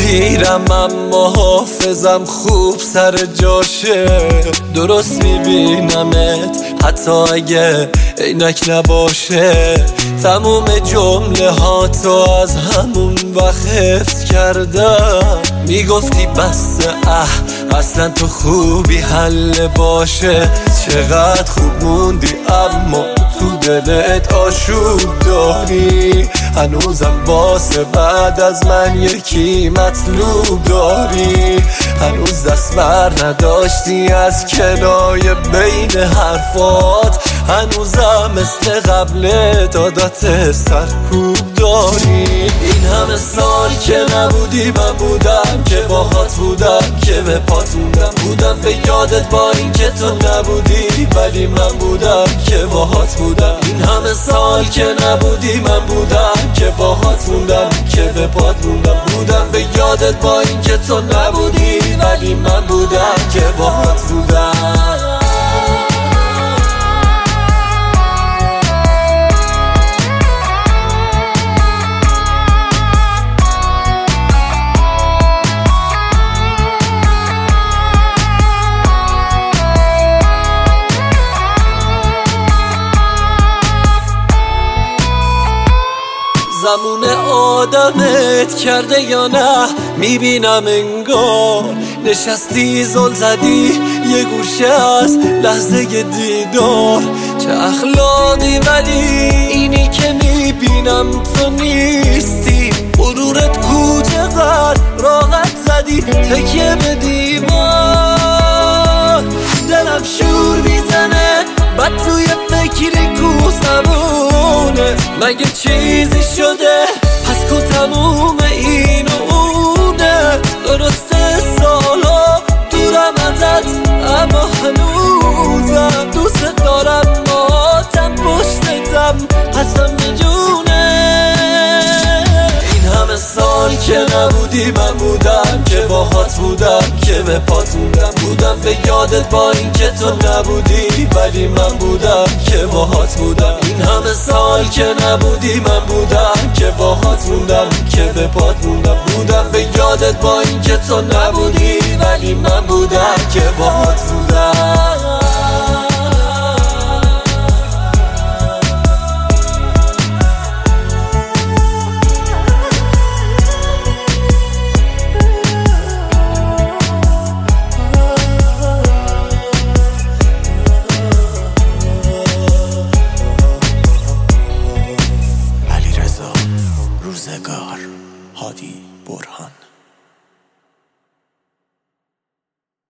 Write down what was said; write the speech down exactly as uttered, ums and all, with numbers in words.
پیرم اما حافظم خوب سر جاشه، درست میبینمت حتی اگه عینک نباشه. تموم جمله ها تو از همون وقت حفظ کردم، میگفتی بس اه اصلا تو خوبی حل باشه. چقدر خوب موندی اما تو دلت آشوب داری، هنوزم واسه بعد از من یکی مطلوب داری. هنوز دست بر نداشتی از کنای بین حرفات، هنوزم مثل قبل دادات سرکوب داری. این همه سال که نبودی من بودم که باهات بودم، که به پات موندم بودم به یادت با این که تو نبودی، ولی من بودم که باهات بودم. این همه سال که نبودی من بودم که باهات موندم، که به پات موندم بودم به یادت با این که تو نبودی، ولی من بودم که باهات بودم. زمون آدمت کرده یا نه میبینم انگار، نشستی زل زدی یه گوشه از لحظه دیدار. چه اخلاقی ولی اینی که میبینم تو نیستی، غرورت کو چقدر راحت زدی تکیه به دیوار. دلم شور میزنه بعد توی فکری کوسمونه، مگه چیزی شده پس کو تموم این و اونه. درسته سالا دورم ازت اما هنوزم دوست دارم، ماتم پشتتم قسم میجونه. این همه سال که نبودی من بودم که باهات بودم، که به پات موندم بودم به یادت با این که تو نبودی، ولی من بودم که باهات بودم. این همه سال که نبودی من بودم که باهات موندم، که به پات موندم بودم به یادت با این که تو نبودی، ولی من بودم که باهات بودم. روزگار هادی برهان.